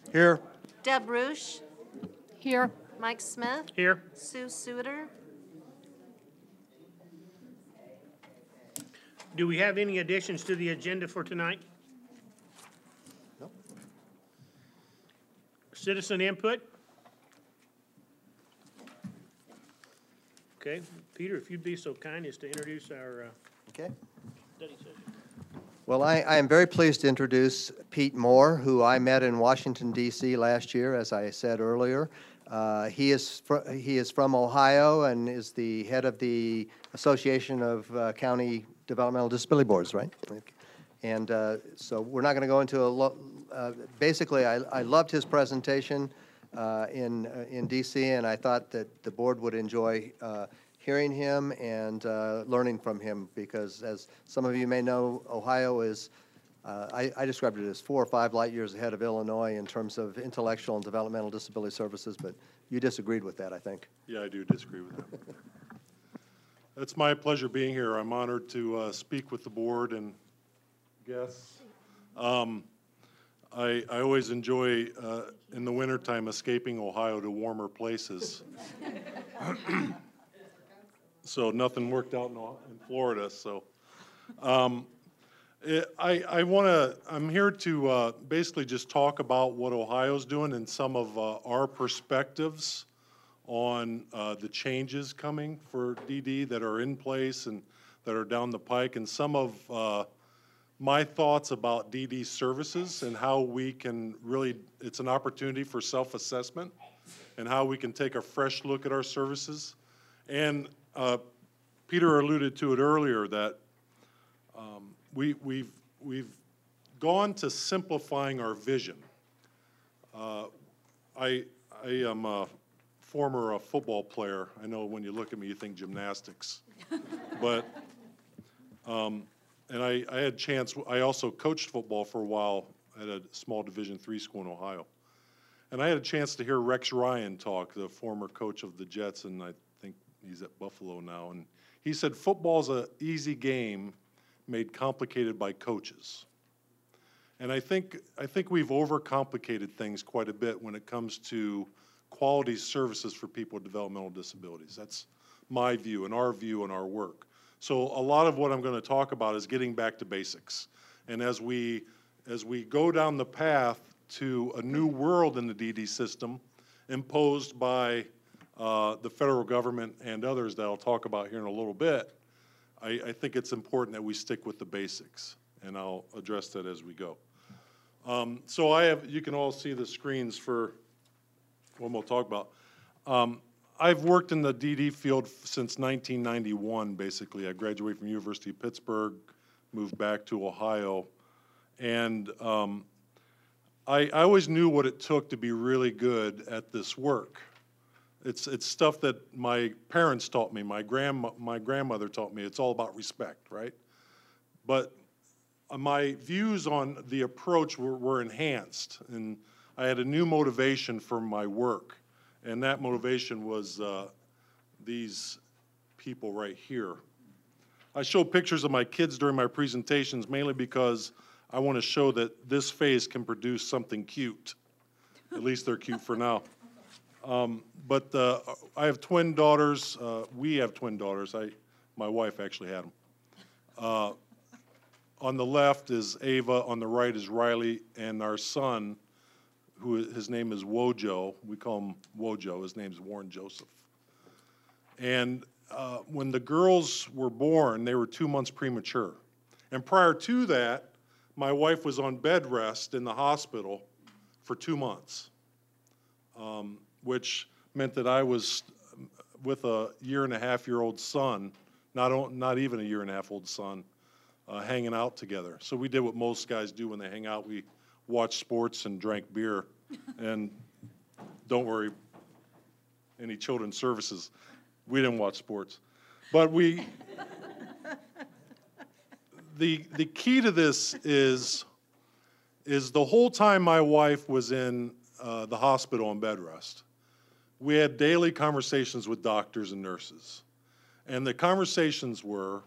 Here. Deb Roosh, Here. Mike Smith, Here. Sue Suter. Do we have any additions to the agenda for tonight? Nope. Citizen input? Okay, Peter, if you'd be so kind as to introduce our Okay. study session. Well, I am very pleased to introduce Pete Moore, who I met in Washington, D.C. last year, as I said earlier. He is from Ohio and is the head of the Association of County Developmental Disability Boards, right? And so we're not going to go into basically, I loved his presentation in D.C., and I thought that the board would enjoy hearing him and learning from him, because as some of you may know, Ohio is, I described it as 4 or 5 light years ahead of Illinois in terms of intellectual and developmental disability services, but you disagreed with that, I think. Yeah, I do disagree with that. It's my pleasure being here. I'm honored to speak with the board and guests. I always enjoy, in the wintertime, escaping Ohio to warmer places. So nothing worked out in Florida, so. I'm here to basically just talk about what Ohio's doing and some of our perspectives on the changes coming for DD that are in place and that are down the pike, and some of my thoughts about DD services and how we can really, it's an opportunity for self-assessment and how we can take a fresh look at our services. And Peter alluded to it earlier that we've gone to simplifying our vision. I am a former football player. I know when you look at me, you think gymnastics, but and I had chance. I also coached football for a while at a small Division III school in Ohio, and I had a chance to hear Rex Ryan talk, the former coach of the Jets, and I think he's at Buffalo now, and he said football's an easy game made complicated by coaches. And I think we've overcomplicated things quite a bit when it comes to quality services for people with developmental disabilities. That's my view and our work. So a lot of what I'm going to talk about is getting back to basics. And as we go down the path to a new world in the DD system imposed by the federal government and others that I'll talk about here in a little bit, I think it's important that we stick with the basics, and I'll address that as we go. So you can all see the screens for what we'll talk about. I've worked in the DD field since 1991, basically. I graduated from University of Pittsburgh, moved back to Ohio, and I always knew what it took to be really good at this work. It's stuff that my parents taught me, my grandmother taught me. It's all about respect, right? But my views on the approach were enhanced, and I had a new motivation for my work, and that motivation was these people right here. I show pictures of my kids during my presentations mainly because I want to show that this face can produce something cute. At least they're cute for now. But I have twin daughters. We have twin daughters. My wife actually had them. On the left is Ava, on the right is Riley, and our son, his name is Wojo. We call him Wojo. His name's Warren Joseph. And when the girls were born, they were 2 months premature. And prior to that, my wife was on bed rest in the hospital for 2 months, which meant that I was with a 1.5-year-old son, not even a 1.5-year-old son, hanging out together. So we did what most guys do when they hang out. We watched sports and drank beer. And don't worry, any children's services, we didn't watch sports. But the key to this is the whole time my wife was in the hospital on bed rest, we had daily conversations with doctors and nurses. And the conversations were,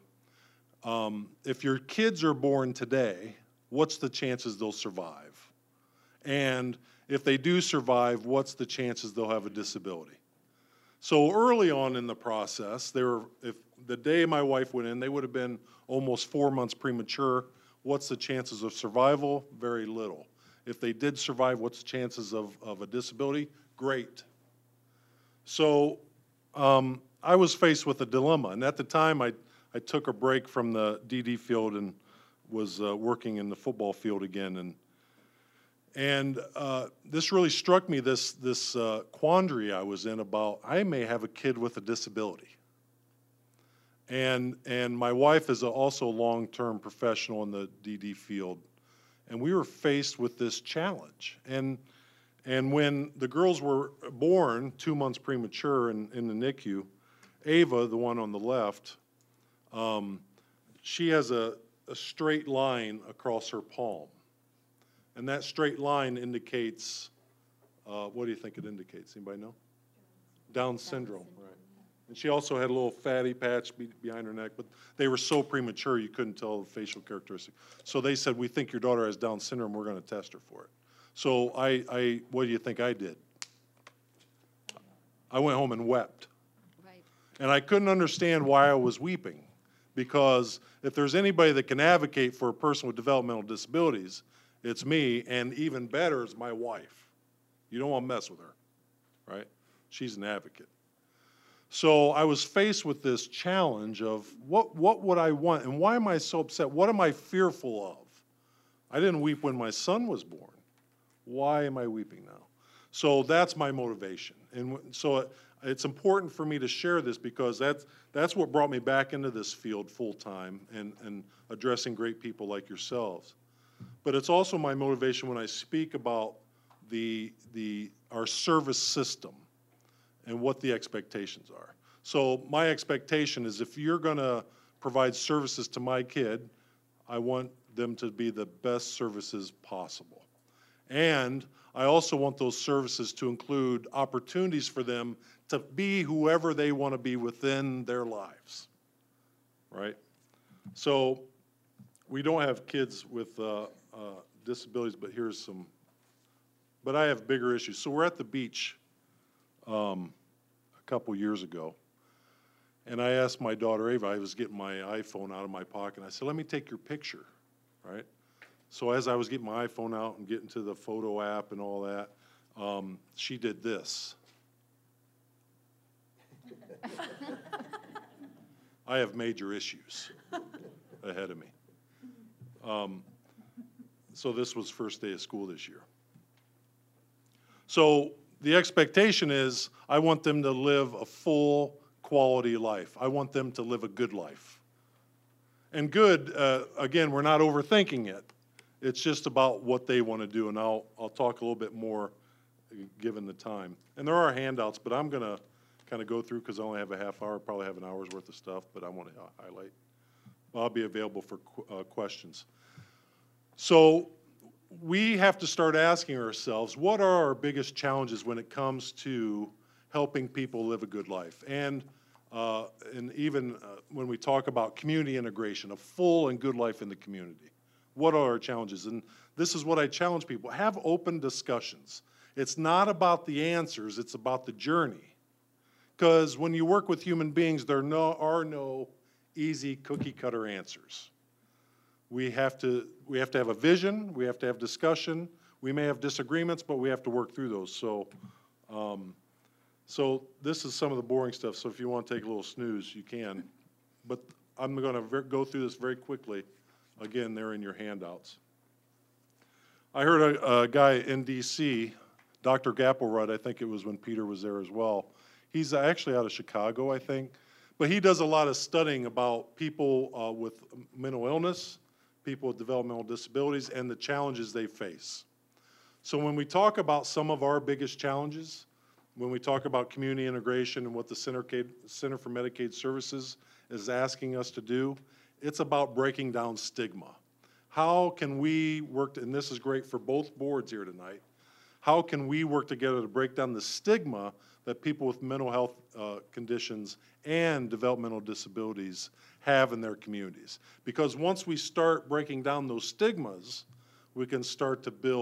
if your kids are born today, what's the chances they'll survive? And if they do survive, what's the chances they'll have a disability? So early on in the process, if the day my wife went in, they would have been almost 4 months premature. What's the chances of survival? Very little. If they did survive, what's the chances of a disability? Great. So I was faced with a dilemma, and at the time I took a break from the DD field and was working in the football field again, and this really struck me, this quandary I was in about I may have a kid with a disability. And my wife is also a long-term professional in the DD field, and we were faced with this challenge. And when the girls were born 2 months premature in the NICU, Ava, the one on the left, she has a straight line across her palm. And that straight line indicates, what do you think it indicates? Anybody know? Down syndrome, right. And she also had a little fatty patch behind her neck, but they were so premature you couldn't tell the facial characteristic. So they said, we think your daughter has Down syndrome, we're going to test her for it. So what do you think I did? I went home and wept. Right. And I couldn't understand why I was weeping, because if there's anybody that can advocate for a person with developmental disabilities, it's me, and even better, it's my wife. You don't want to mess with her, right? She's an advocate. So I was faced with this challenge of what would I want, and why am I so upset? What am I fearful of? I didn't weep when my son was born. Why am I weeping now? So that's my motivation. And so it's important for me to share this, because that's what brought me back into this field full-time and addressing great people like yourselves. But it's also my motivation when I speak about our service system and what the expectations are. So my expectation is, if you're going to provide services to my kid, I want them to be the best services possible. And I also want those services to include opportunities for them to be whoever they want to be within their lives, right? So we don't have kids with disabilities, but here's some, but I have bigger issues. So we're at the beach a couple years ago, and I asked my daughter Ava, I was getting my iPhone out of my pocket, and I said, let me take your picture, right? So as I was getting my iPhone out and getting to the photo app and all that, she did this. I have major issues ahead of me. So this was first day of school this year. So the expectation is I want them to live a full quality life. I want them to live a good life. And good, again, we're not overthinking it. It's just about what they want to do, and I'll talk a little bit more given the time. And there are handouts, but I'm going to kind of go through, because I only have a half hour, probably have an hour's worth of stuff, but I want to highlight. I'll be available for questions. So we have to start asking ourselves, what are our biggest challenges when it comes to helping people live a good life? And even when we talk about community integration, a full and good life in the community, what are our challenges? And this is what I challenge people. Have open discussions. It's not about the answers, it's about the journey. Because when you work with human beings, there are no easy cookie-cutter answers. We have to have a vision, we have to have discussion, we may have disagreements, but we have to work through those. So, so this is some of the boring stuff, so if you want to take a little snooze, you can. But I'm going to go through this very quickly. Again, they're in your handouts. I heard a guy in D.C., Dr. Gappelrud, I think it was when Peter was there as well. He's actually out of Chicago, I think. But he does a lot of studying about people with mental illness, people with developmental disabilities, and the challenges they face. So when we talk about some of our biggest challenges, when we talk about community integration and what the Center for Medicaid Services is asking us to do, it's about breaking down stigma. How can we work, and this is great for both boards here tonight, how can we work together to break down the stigma that people with mental health conditions and developmental disabilities have in their communities? Because once we start breaking down those stigmas, we can start to build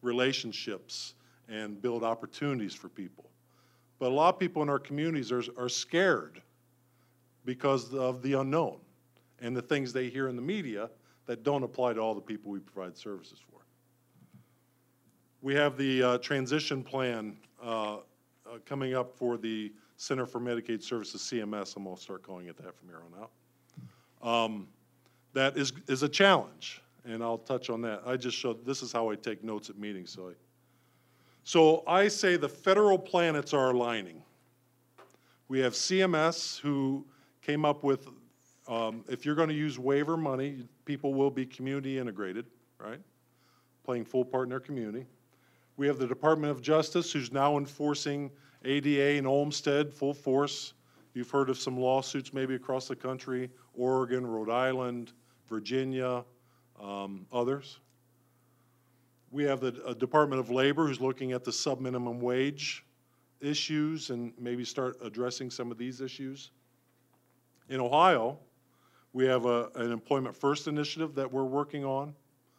relationships and build opportunities for people. But a lot of people in our communities are scared because of the unknown and the things they hear in the media that don't apply to all the people we provide services for. We have the transition plan coming up for the Center for Medicaid Services, CMS. I'm going to start calling it that from here on out. That is a challenge, and I'll touch on that. I just showed, this is how I take notes at meetings. So I say the federal planets are aligning. We have CMS, who came up with, if you're going to use waiver money, people will be community integrated, right? Playing full part in their community. We have the Department of Justice, who's now enforcing ADA and Olmstead full force. You've heard of some lawsuits maybe across the country, Oregon, Rhode Island, Virginia, others. We have the Department of Labor, who's looking at the sub-minimum wage issues and maybe start addressing some of these issues. In Ohio, we have an Employment First initiative that we're working on.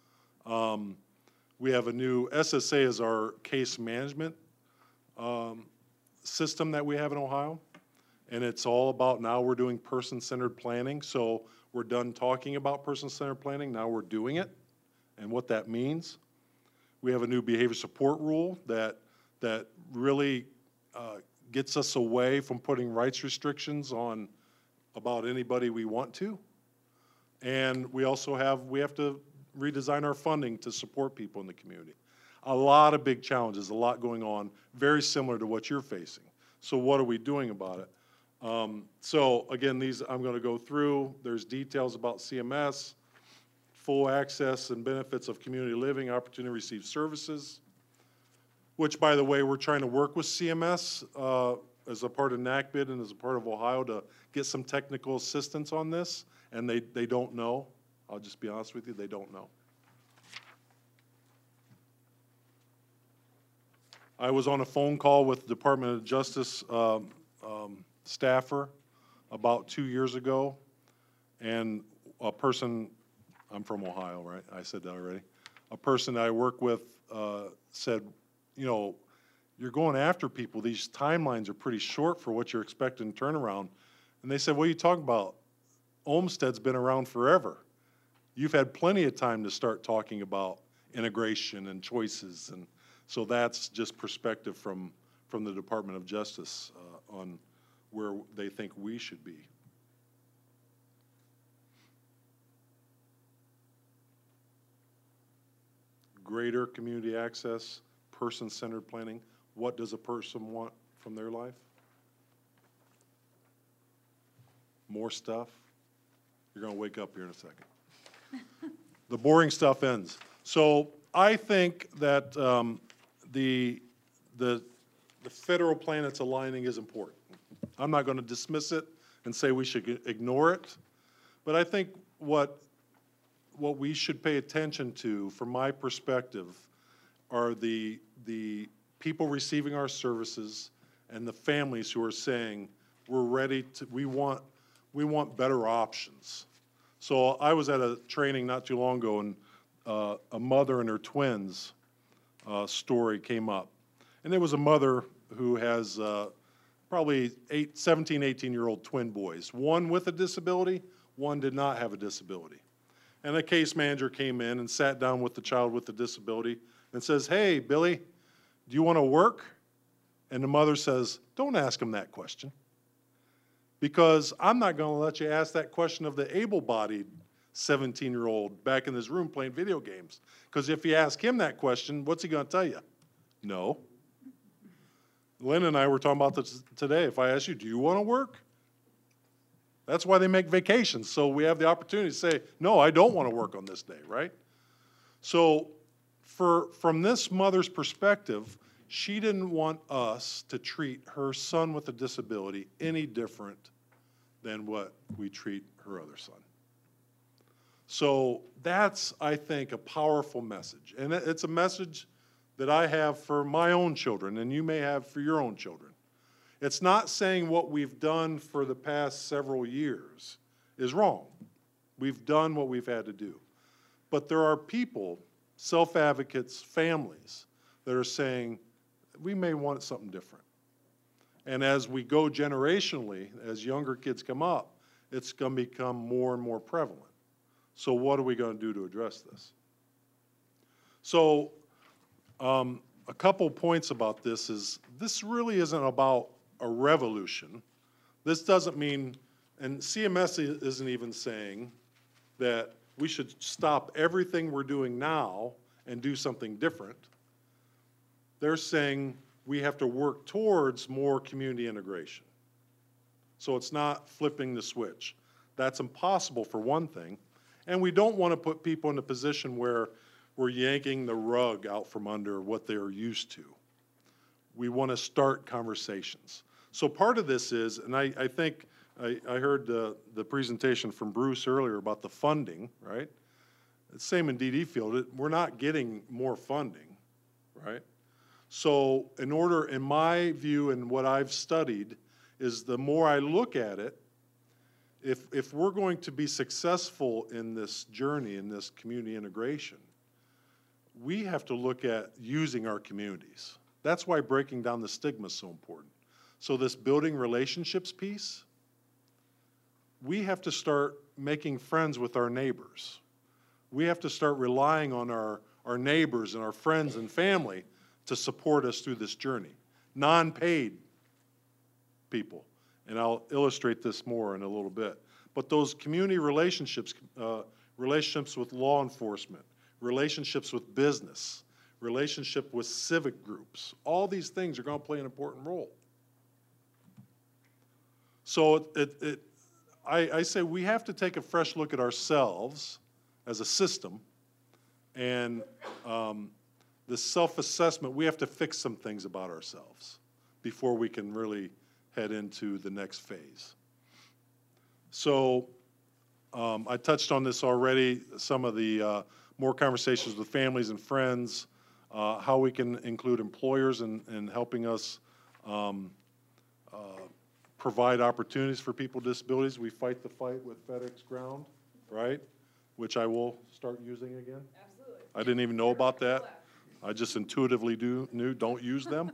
We have a new SSA as our case management system that we have in Ohio. And it's all about, now we're doing person-centered planning. So we're done talking about person-centered planning, now we're doing it and what that means. We have a new behavior support rule that really gets us away from putting rights restrictions on about anybody we want to. And we also have to redesign our funding to support people in the community. A lot of big challenges, a lot going on, very similar to what you're facing. So what are we doing about it? So again, these I'm going to go through. There's details about CMS, full access and benefits of community living, opportunity to receive services, which, by the way, we're trying to work with CMS as a part of NACBID and as a part of Ohio to get some technical assistance on this, and they don't know. I'll just be honest with you, they don't know. I was on a phone call with the Department of Justice staffer about 2 years ago, and a person, I'm from Ohio, right? I said that already. A person I work with said, you know, you're going after people. These timelines are pretty short for what you're expecting turnaround. And they said, what are you talking about? Olmstead's been around forever. You've had plenty of time to start talking about integration and choices. And so that's just perspective from the Department of Justice on where they think we should be. Greater community access, person-centered planning. What does a person want from their life? More stuff? You're going to wake up here in a second. The boring stuff ends. So I think that the federal plan that's aligning is important. I'm not going to dismiss it and say we should ignore it, but I think what we should pay attention to, from my perspective, are the people receiving our services and the families who are saying, we're ready to, we want better options. So I was at a training not too long ago, and a mother and her twins story came up. And there was a mother who has probably 17, 18-year-old twin boys, one with a disability, one did not have a disability. And a case manager came in and sat down with the child with the disability and says, hey, Billy, do you want to work? And the mother says, don't ask him that question, because I'm not going to let you ask that question of the able-bodied 17-year-old back in his room playing video games. Because if you ask him that question, what's he going to tell you? No. Lynn and I were talking about this today. If I ask you, do you want to work? That's why they make vacations, so we have the opportunity to say, no, I don't want to work on this day, right? So from this mother's perspective, she didn't want us to treat her son with a disability any different than what we treat her other son. So that's, I think, a powerful message. And it's a message that I have for my own children, and you may have for your own children. It's not saying what we've done for the past several years is wrong. We've done what we've had to do. But there are people self-advocates, families that are saying, we may want something different. And as we go generationally, as younger kids come up, it's going to become more and more prevalent. So what are we going to do to address this? So a couple points about this is, this really isn't about a revolution. This doesn't mean, and CMS isn't even saying that we should stop everything we're doing now and do something different. They're saying we have to work towards more community integration. So it's not flipping the switch. That's impossible for one thing. And we don't want to put people in a position where we're yanking the rug out from under what they're used to. We want to start conversations. So part of this is, and I think I heard the presentation from Bruce earlier about the funding, right? It's same in DD Field. We're not getting more funding, right? So in my view and what I've studied, is the more I look at it, if we're going to be successful in this journey, in this community integration, we have to look at using our communities. That's why breaking down the stigma is so important. So this building relationships piece, we have to start making friends with our neighbors. We have to start relying on our neighbors and our friends and family to support us through this journey. Non-paid people, and I'll illustrate this more in a little bit. But those community relationships, relationships with law enforcement, relationships with business, relationship with civic groups, all these things are going to play an important role. So I say we have to take a fresh look at ourselves as a system, and the self-assessment, we have to fix some things about ourselves before we can really head into the next phase. So I touched on this already, some of the more conversations with families and friends, how we can include employers in helping us provide opportunities for people with disabilities. We fight the fight with FedEx Ground, right? Which I will start using again. Absolutely. I didn't even know about that. I just intuitively knew don't use them.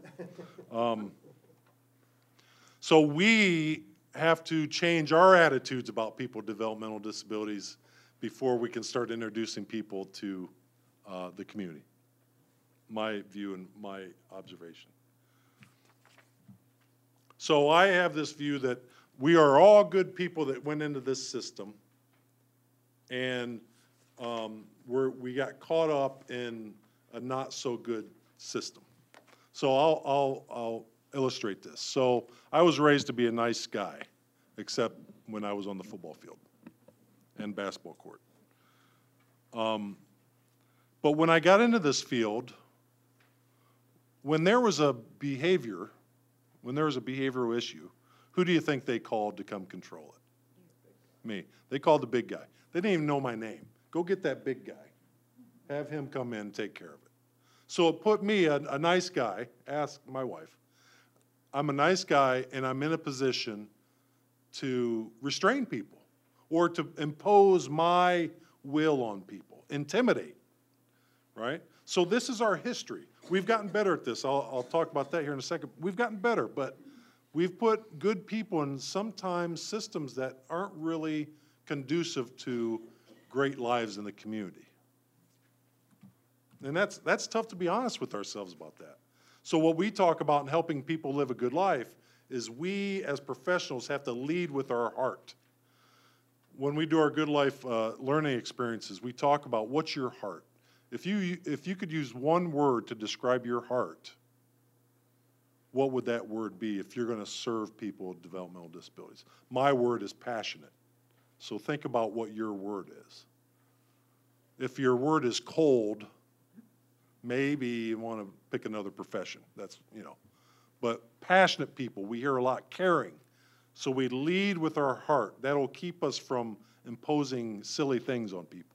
So we have to change our attitudes about people with developmental disabilities before we can start introducing people to the community. My view and my observation. So I have this view that we are all good people that went into this system, and we got caught up in a not so good system. So I'll illustrate this. So I was raised to be a nice guy, except when I was on the football field and basketball court. But when I got into this field, when there was a behavioral issue, who do you think they called to come control it? Me. They called the big guy. They didn't even know my name. Go get that big guy. Have him come in and take care of it. So it put me, a nice guy, ask my wife, I'm a nice guy and I'm in a position to restrain people or to impose my will on people, intimidate, right? So this is our history. We've gotten better at this. I'll talk about that here in a second. We've gotten better, but we've put good people in sometimes systems that aren't really conducive to great lives in the community. And that's tough to be honest with ourselves about that. So what we talk about in helping people live a good life is we as professionals have to lead with our heart. When we do our good life learning experiences, we talk about what's your heart. If you could use one word to describe your heart, what would that word be if you're going to serve people with developmental disabilities? My word is passionate. So think about what your word is. If your word is cold, maybe you want to pick another profession. That's, But passionate people, we hear a lot, caring. So we lead with our heart. That'll keep us from imposing silly things on people.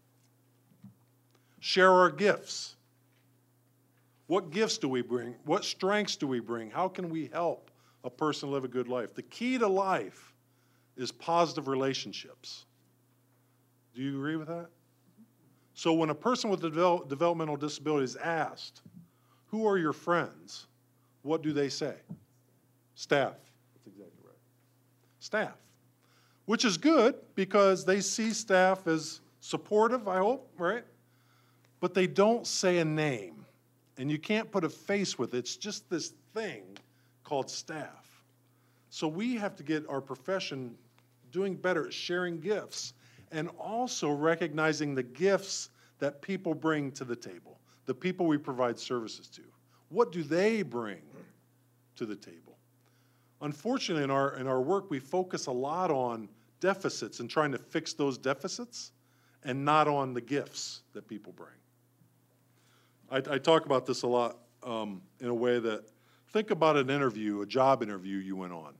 Share our gifts. What gifts do we bring? What strengths do we bring? How can we help a person live a good life? The key to life is positive relationships. Do you agree with that? So when a person with a developmental disability is asked, who are your friends? What do they say? Staff. That's exactly right. Staff. Which is good because they see staff as supportive, I hope, right? But they don't say a name. And you can't put a face with it. It's just this thing called staff. So we have to get our profession doing better at sharing gifts and also recognizing the gifts that people bring to the table, the people we provide services to. What do they bring to the table? Unfortunately, in our work, we focus a lot on deficits and trying to fix those deficits and not on the gifts that people bring. I talk about this a lot in a way that, think about an interview, a job interview you went on.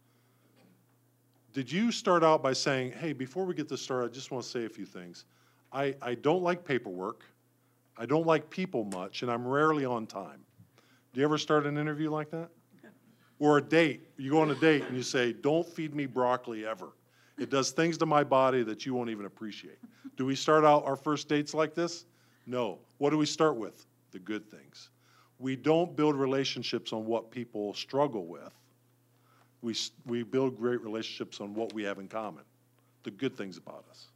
Did you start out by saying, hey, before we get this started, I just want to say a few things. I don't like paperwork, I don't like people much, and I'm rarely on time. Do you ever start an interview like that? Or a date, you go on a date and you say, don't feed me broccoli ever. It does things to my body that you won't even appreciate. Do we start out our first dates like this? No. What do we start with? The good things. We don't build relationships on what people struggle with. We build great relationships on what we have in common, the good things about us.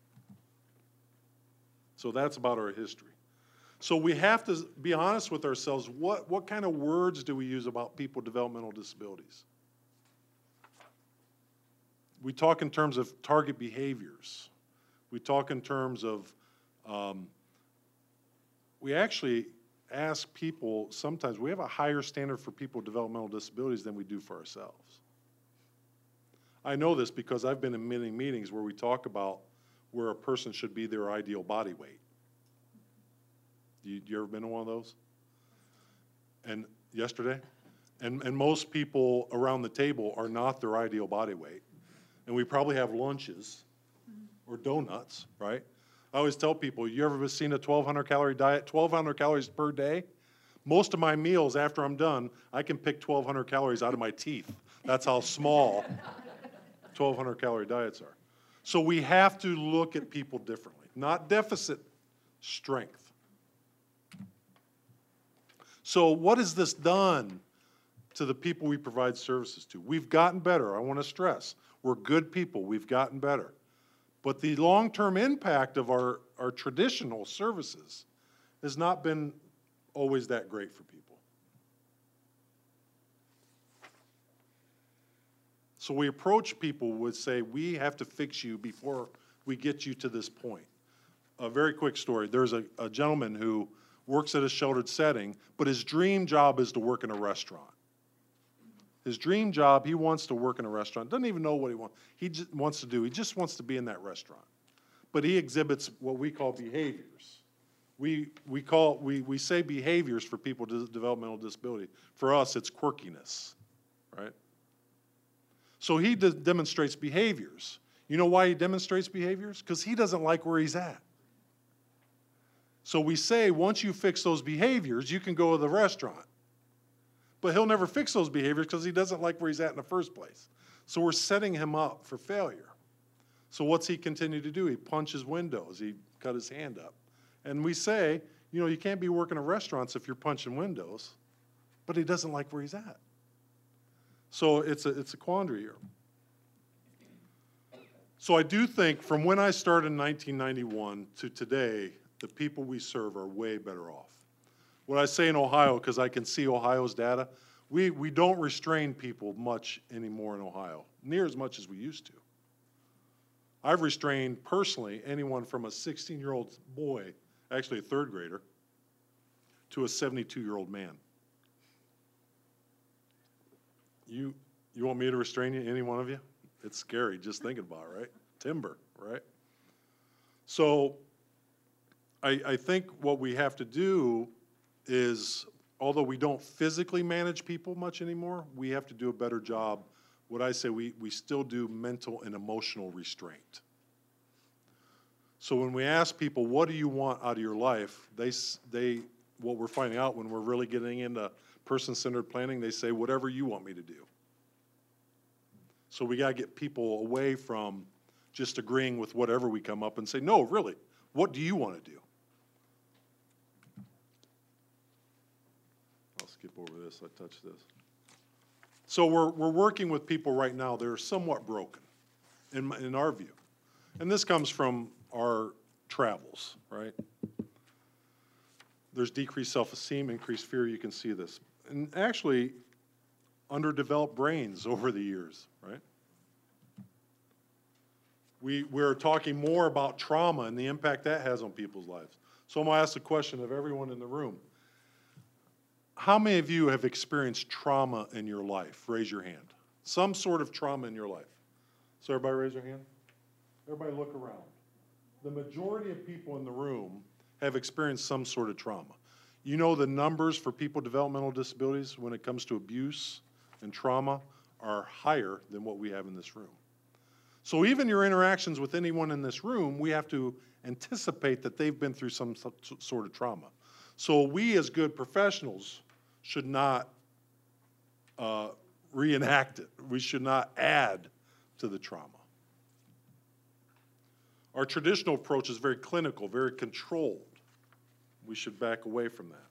So that's about our history. So we have to be honest with ourselves. What kind of words do we use about people with developmental disabilities? We talk in terms of target behaviors. We talk in terms of, we actually ask people, sometimes we have a higher standard for people with developmental disabilities than we do for ourselves. I know this because I've been in many meetings where we talk about where a person should be their ideal body weight. You ever been to one of those? And yesterday? And most people around the table are not their ideal body weight. And we probably have lunches or donuts, right? I always tell people, you ever seen a 1,200 calorie diet, 1,200 calories per day? Most of my meals after I'm done, I can pick 1,200 calories out of my teeth. That's how small 1,200 calorie diets are. So we have to look at people differently, not deficit, strength. So what has this done to the people we provide services to? We've gotten better, I want to stress. We're good people, we've gotten better. But the long-term impact of our traditional services has not been always that great for people. So we approach people with say, we have to fix you before we get you to this point. A very quick story. There's a gentleman who works at a sheltered setting, but his dream job is to work in a restaurant. His dream job, he wants to work in a restaurant. Doesn't even know what he just wants to do. He just wants to be in that restaurant. But he exhibits what we call behaviors. We say behaviors for people with developmental disability. For us, it's quirkiness, right? So he demonstrates behaviors. You know why he demonstrates behaviors? Because he doesn't like where he's at. So we say, once you fix those behaviors, you can go to the restaurant. But he'll never fix those behaviors because he doesn't like where he's at in the first place. So we're setting him up for failure. So what's he continue to do? He punches windows. He cut his hand up. And we say, you know, you can't be working in restaurants if you're punching windows. But he doesn't like where he's at. So it's a quandary here. So I do think from when I started in 1991 to today, the people we serve are way better off. What I say in Ohio, because I can see Ohio's data, we don't restrain people much anymore in Ohio, near as much as we used to. I've restrained personally anyone from a 16-year-old boy, actually a third grader, to a 72-year-old man. You want me to restrain you, any one of you? It's scary just thinking about it, right? Timber, right? So I think what we have to do is, although we don't physically manage people much anymore, we have to do a better job. What I say, we still do mental and emotional restraint. So when we ask people, what do you want out of your life, what we're finding out when we're really getting into person-centered planning, they say, whatever you want me to do. So we got to get people away from just agreeing with whatever we come up and say, no, really, what do you want to do? skip over this, I touched this. So we're working with people right now that are somewhat broken, in our view. And this comes from our travels, right? There's decreased self-esteem, increased fear, you can see this. And actually, underdeveloped brains over the years, right? We're talking more about trauma and the impact that has on people's lives. So I'm gonna ask the question of everyone in the room. How many of you have experienced trauma in your life? Raise your hand. Some sort of trauma in your life. So everybody raise their hand. Everybody look around. The majority of people in the room have experienced some sort of trauma. You know the numbers for people with developmental disabilities when it comes to abuse and trauma are higher than what we have in this room. So even your interactions with anyone in this room, we have to anticipate that they've been through some sort of trauma. So we as good professionals should not reenact it. We should not add to the trauma. Our traditional approach is very clinical, very controlled. We should back away from that.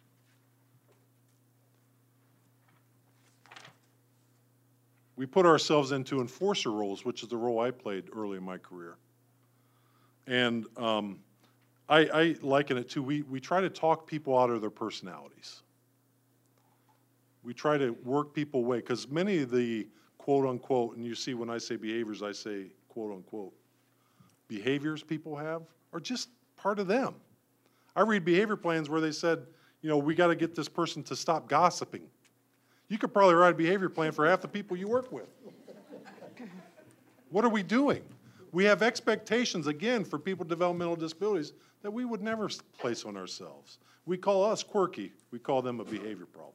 We put ourselves into enforcer roles, which is the role I played early in my career. And I liken it to, we try to talk people out of their personalities. We try to work people away, because many of the quote-unquote, and you see when I say behaviors, I say quote-unquote, behaviors people have are just part of them. I read behavior plans where they said, you know, we got to get this person to stop gossiping. You could probably write a behavior plan for half the people you work with. What are we doing? We have expectations, again, for people with developmental disabilities that we would never place on ourselves. We call us quirky. We call them a behavior problem.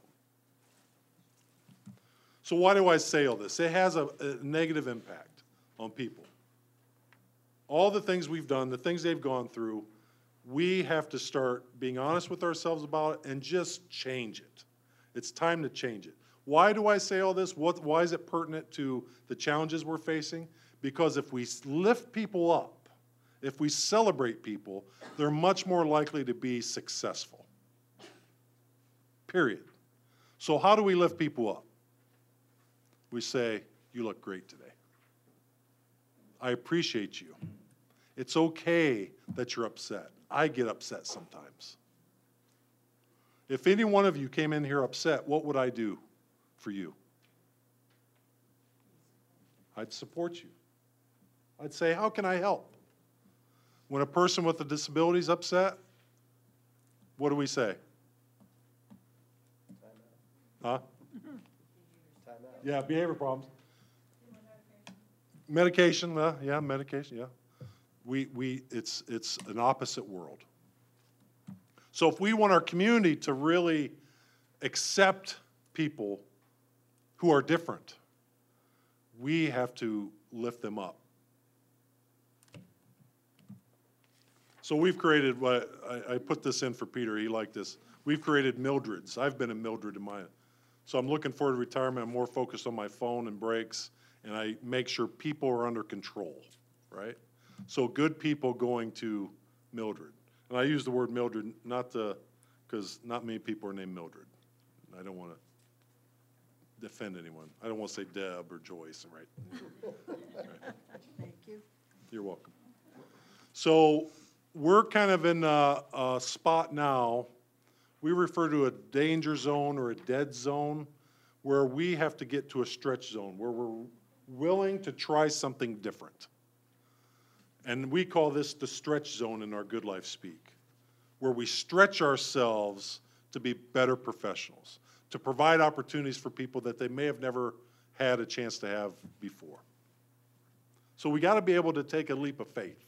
So why do I say all this? It has a negative impact on people. All the things we've done, the things they've gone through, we have to start being honest with ourselves about it and just change it. It's time to change it. Why do I say all this? Why is it pertinent to the challenges we're facing? Because if we lift people up, if we celebrate people, they're much more likely to be successful. Period. So how do we lift people up? We say, you look great today. I appreciate you. It's okay that you're upset. I get upset sometimes. If any one of you came in here upset, what would I do for you? I'd support you. I'd say, how can I help? When a person with a disability is upset, what do we say? Huh? Yeah, behavior problems. Medication, yeah, medication, yeah. It's an opposite world. So if we want our community to really accept people who are different, we have to lift them up. So we've created, I put this in for Peter, he liked this. We've created Mildreds. I've been a Mildred in mine. So I'm looking forward to retirement. I'm more focused on my phone and breaks, and I make sure people are under control, right? So good people going to Mildred. And I use the word Mildred because not many people are named Mildred. I don't want to offend anyone. I don't want to say Deb or Joyce, right? Thank you. You're welcome. So we're kind of in a spot now. We refer to a danger zone or a dead zone where we have to get to a stretch zone, where we're willing to try something different. And we call this the stretch zone in our Good Life speak, where we stretch ourselves to be better professionals, to provide opportunities for people that they may have never had a chance to have before. So we got to be able to take a leap of faith.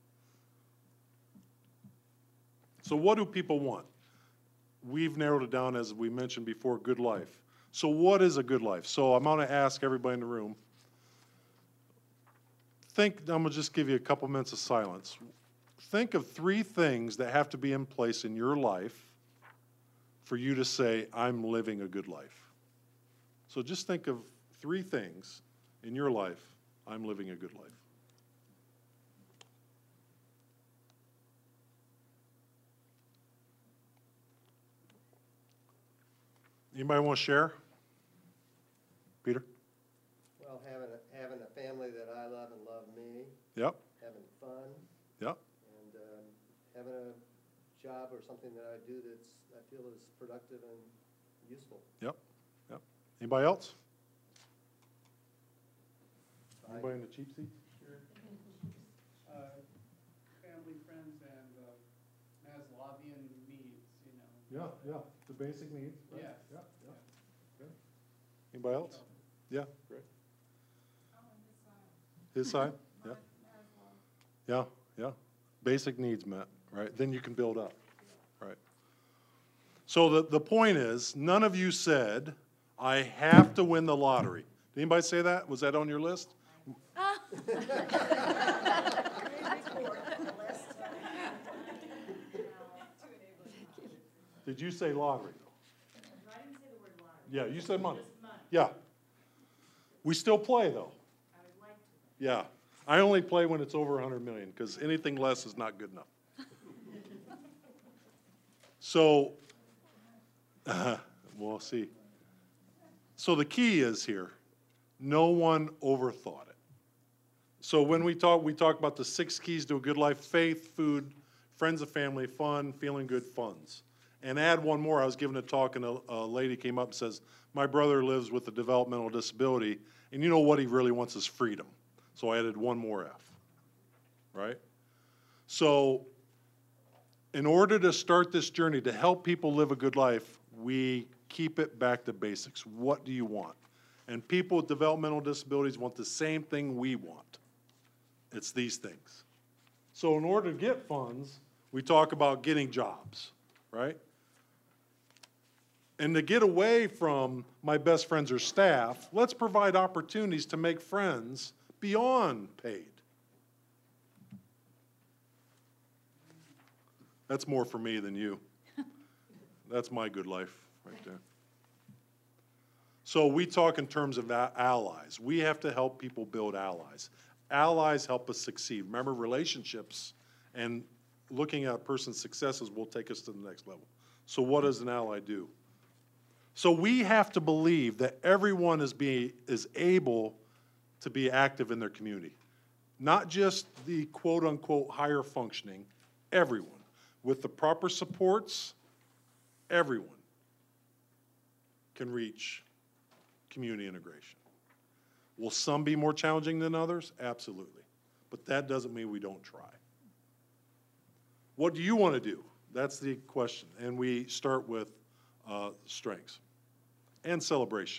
So what do people want? We've narrowed it down, as we mentioned before, good life. So what is a good life? So I'm going to ask everybody in the room, I'm going to just give you a couple minutes of silence. Think of 3 things that have to be in place in your life for you to say, I'm living a good life. So just think of 3 things in your life, I'm living a good life. Anybody want to share? Peter? Well, having a family that I love and love me, Yep, having fun, yep. and having a job or something that I do that's, I feel is productive and useful. Yep, yep. Anybody else? Anybody in the cheap seat? Family, friends, and Maslowian needs, you know. Yeah, yeah, the basic needs. right? Yes. Yeah, yeah. Good. Anybody else? Yeah, great. His side? Yeah. Yeah, yeah. Basic needs met, right? Then you can build up, right? So the point is, none of you said, I have to win the lottery. Did anybody say that? Was that on your list? Did you say lottery? I didn't say the word lottery. Yeah, you said money. Just money. Yeah. We still play, though. I would like to. Yeah. I only play when it's over 100 million, because anything less is not good enough. So, we'll see. So the key is here, no one overthought it. So when we talk about the 6 keys to a good life: faith, food, friends and family, fun, feeling good, funds. And add one more. I was giving a talk, and a lady came up and says, my brother lives with a developmental disability, and you know what he really wants is freedom. So I added one more F, right? So in order to start this journey to help people live a good life, we keep it back to basics. What do you want? And people with developmental disabilities want the same thing we want. It's these things. So in order to get funds, we talk about getting jobs, right? And to get away from my best friends or staff, let's provide opportunities to make friends beyond paid. That's more for me than you. That's my good life right there. So we talk in terms of allies. We have to help people build allies. Allies help us succeed. Remember, relationships and looking at a person's successes will take us to the next level. So what does an ally do? So we have to believe that everyone is able to be active in their community. Not just the quote-unquote higher functioning, everyone. With the proper supports, everyone can reach community integration. Will some be more challenging than others? Absolutely. But that doesn't mean we don't try. What do you want to do? That's the question. And we start with strengths and celebration.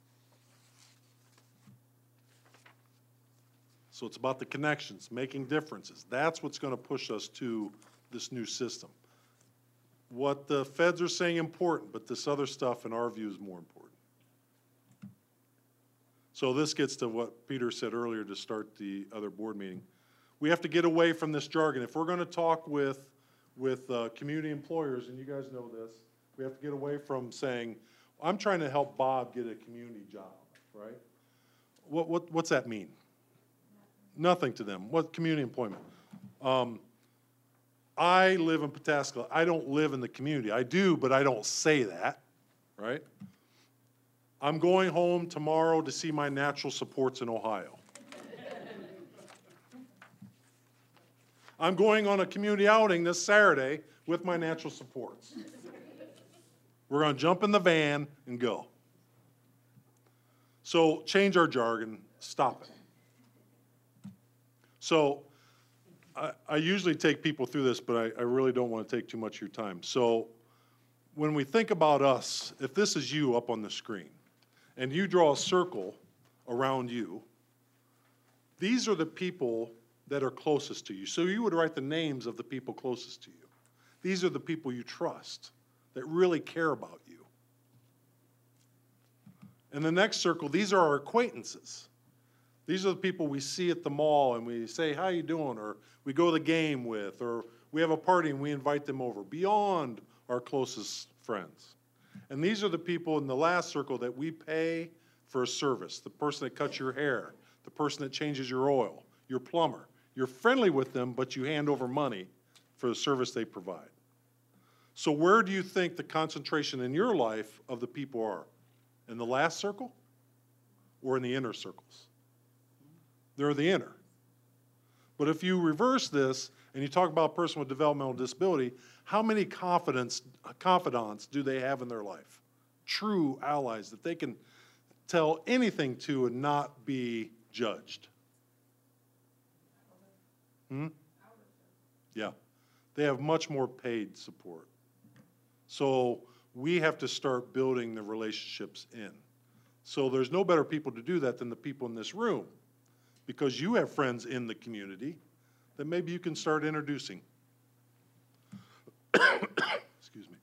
So it's about the connections, making differences. That's what's going to push us to this new system. What the feds are saying important, but this other stuff in our view is more important. So this gets to what Peter said earlier to start the other board meeting. We have to get away from this jargon. If we're going to talk with community employers, and you guys know this, we have to get away from saying, I'm trying to help Bob get a community job, right? What's that mean? Nothing to them. What community employment? I live in Pataskala. I don't live in the community. I do, but I don't say that, right? I'm going home tomorrow to see my natural supports in Ohio. I'm going on a community outing this Saturday with my natural supports. We're going to jump in the van and go. So change our jargon, stop it. So I usually take people through this, but I really don't want to take too much of your time. So when we think about us, if this is you up on the screen, and you draw a circle around you, these are the people that are closest to you. So you would write the names of the people closest to you. These are the people you trust, that really care about you. In the next circle, these are our acquaintances. These are the people we see at the mall and we say, how you doing? Or we go to the game with, or we have a party and we invite them over, beyond our closest friends. And these are the people in the last circle that we pay for a service. The person that cuts your hair, the person that changes your oil, your plumber. You're friendly with them, but you hand over money for the service they provide. So where do you think the concentration in your life of the people are? In the last circle or in the inner circles? They're the inner. But if you reverse this and you talk about a person with developmental disability, how many confidants do they have in their life? True allies that they can tell anything to and not be judged. Yeah. They have much more paid support. So we have to start building the relationships in. So there's no better people to do that than the people in this room, because you have friends in the community that maybe you can start introducing. Excuse me.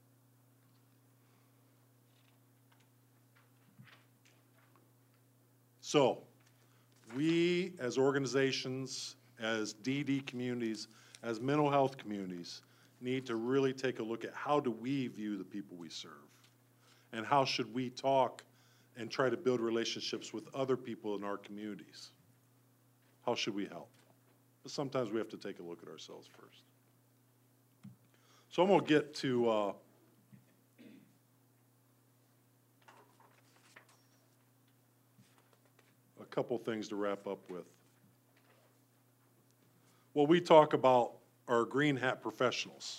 So we as organizations, as DD communities, as mental health communities, need to really take a look at how do we view the people we serve, and how should we talk and try to build relationships with other people in our communities. How should we help? But sometimes we have to take a look at ourselves first. So I'm going to get to a couple things to wrap up with. Well, we talk about our green hat professionals.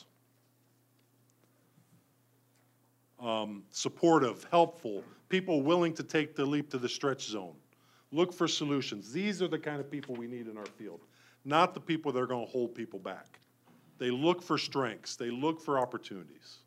Supportive, helpful, people willing to take the leap to the stretch zone. Look for solutions. These are the kind of people we need in our field, not the people that are going to hold people back. They look for strengths. They look for opportunities.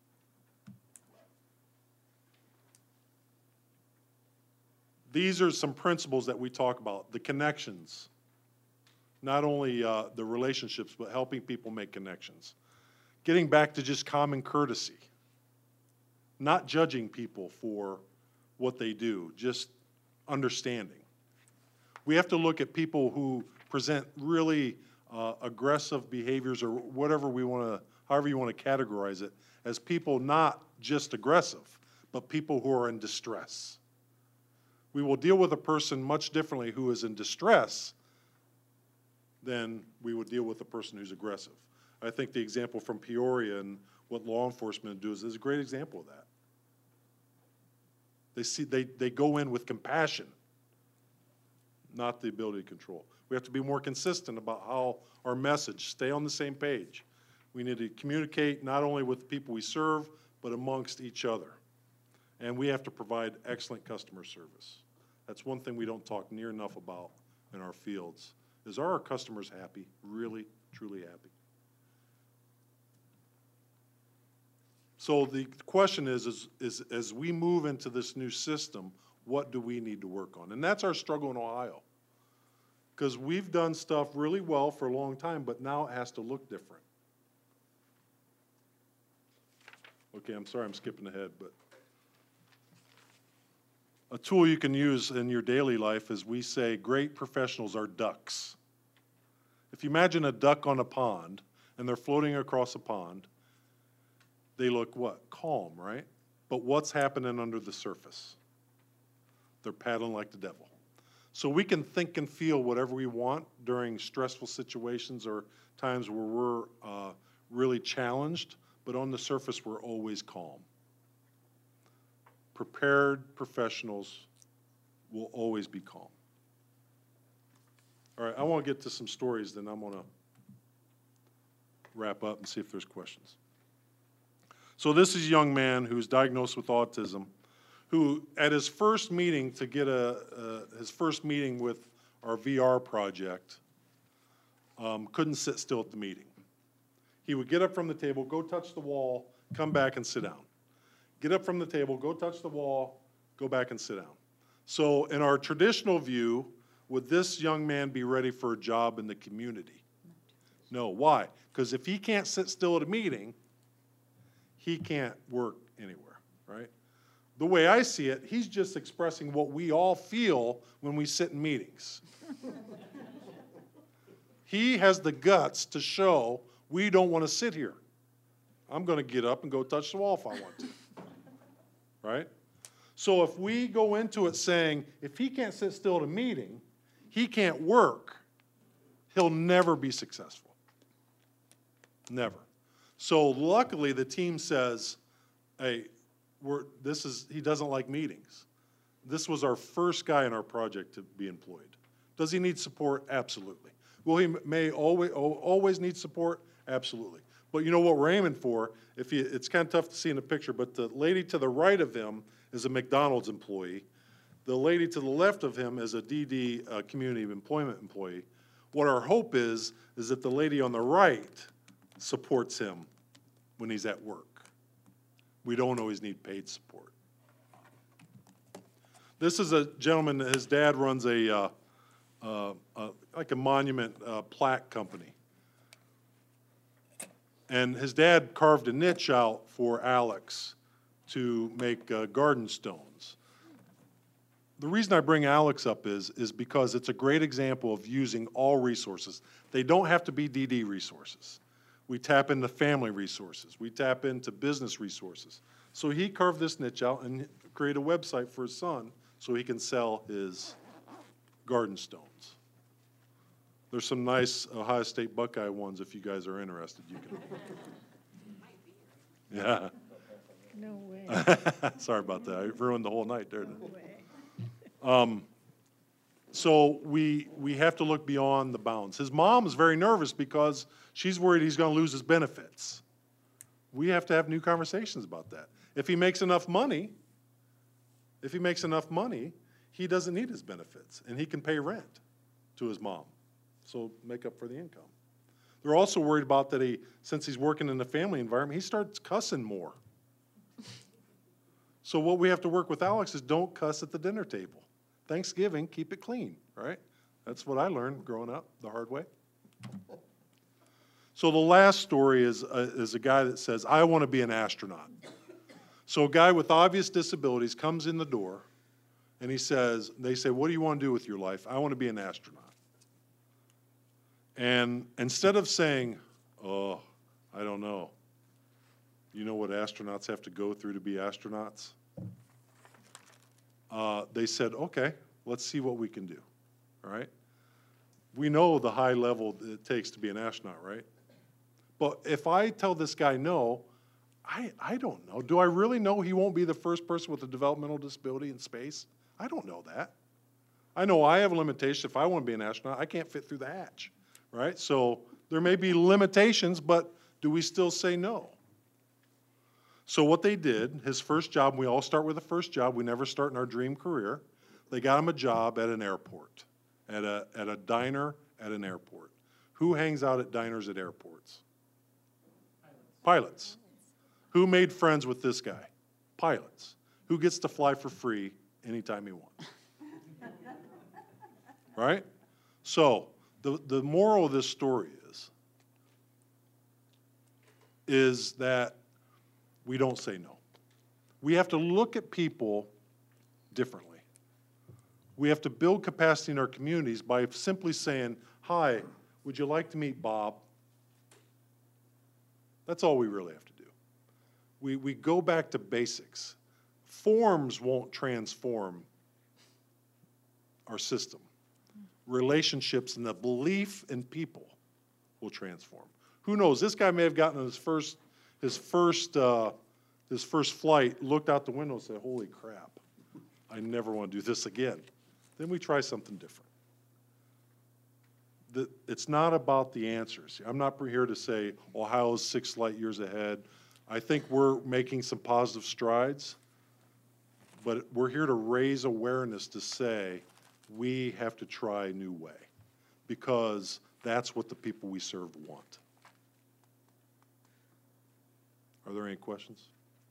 These are some principles that we talk about, the connections. Not only the relationships, but helping people make connections. Getting back to just common courtesy. Not judging people for what they do, just understanding. We have to look at people who present really aggressive behaviors, or whatever we want to, however you want to categorize it, as people not just aggressive, but people who are in distress. We will deal with a person much differently who is in distress than we would deal with a person who's aggressive. I think the example from Peoria and what law enforcement does is a great example of that. They go in with compassion, not the ability to control. We have to be more consistent about how our message, stay on the same page. We need to communicate not only with the people we serve, but amongst each other. And we have to provide excellent customer service. That's one thing we don't talk near enough about in our fields, is are our customers happy, really, truly happy? So the question is as we move into this new system, what do we need to work on? And that's our struggle in Ohio. Because we've done stuff really well for a long time, but now it has to look different. Okay, I'm sorry I'm skipping ahead, but a tool you can use in your daily life is we say great professionals are ducks. If you imagine a duck on a pond, and they're floating across a pond, they look what? Calm, right? But what's happening under the surface? They're paddling like the devil. So we can think and feel whatever we want during stressful situations or times where we're really challenged, but on the surface we're always calm. Prepared professionals will always be calm. All right, I want to get to some stories, then I'm going to wrap up and see if there's questions. So this is a young man who's diagnosed with autism, who at his first meeting to get his first meeting with our VR project, couldn't sit still at the meeting. He would get up from the table, go touch the wall, come back and sit down. Get up from the table, go touch the wall, go back and sit down. So in our traditional view, would this young man be ready for a job in the community? No. Why? Because if he can't sit still at a meeting, he can't work anywhere, right? The way I see it, he's just expressing what we all feel when we sit in meetings. He has the guts to show we don't want to sit here. I'm going to get up and go touch the wall if I want to, right? So if we go into it saying, if he can't sit still at a meeting, he can't work, he'll never be successful. Never. So luckily, the team says, hey, he doesn't like meetings. This was our first guy in our project to be employed. Does he need support? Absolutely. Will he may always need support? Absolutely. But you know what we're aiming for? It's kind of tough to see in the picture, but the lady to the right of him is a McDonald's employee. The lady to the left of him is a DD Community Employment employee. What our hope is that the lady on the right supports him when he's at work. We don't always need paid support. This is a gentleman, his dad runs like a monument plaque company. And his dad carved a niche out for Alex to make garden stones. The reason I bring Alex up is because it's a great example of using all resources. They don't have to be DD resources. We tap into family resources. We tap into business resources. So he carved this niche out and created a website for his son so he can sell his garden stones. There's some nice Ohio State Buckeye ones if you guys are interested. You can. Yeah. No way. Sorry about that. I ruined the whole night there. No way. So we have to look beyond the bounds. His mom is very nervous because she's worried he's going to lose his benefits. We have to have new conversations about that. If he makes enough money, he doesn't need his benefits, and he can pay rent to his mom. So make up for the income. They're also worried about that since he's working in the family environment, he starts cussing more. So what we have to work with Alex is don't cuss at the dinner table. Thanksgiving, keep it clean, right? That's what I learned growing up the hard way. So the last story is a guy that says, I want to be an astronaut. So a guy with obvious disabilities comes in the door, and they say, what do you want to do with your life? I want to be an astronaut. And instead of saying, oh, I don't know, you know what astronauts have to go through to be astronauts? They said, okay, let's see what we can do, all right? We know the high level it takes to be an astronaut, right? But if I tell this guy no, I don't know. Do I really know he won't be the first person with a developmental disability in space? I don't know that. I know I have a limitation. If I want to be an astronaut, I can't fit through the hatch, right? So there may be limitations, but do we still say no? So what they did, his first job, we all start with a first job. We never start in our dream career. They got him a job at an airport, at a diner at an airport. Who hangs out at diners at airports? Pilots. Who made friends with this guy? Pilots. Who gets to fly for free anytime he wants? Right? So the moral of this story is that we don't say no. We have to look at people differently. We have to build capacity in our communities by simply saying, hi, would you like to meet Bob? That's all we really have to do. We go back to basics. Forms won't transform our system. Relationships and the belief in people will transform. Who knows? This guy may have gotten his first flight, looked out the window and said, holy crap, I never want to do this again. Then we try something different. It's not about the answers. I'm not here to say Ohio's 6 light years ahead. I think we're making some positive strides, but we're here to raise awareness to say we have to try a new way because that's what the people we serve want. Are there any questions?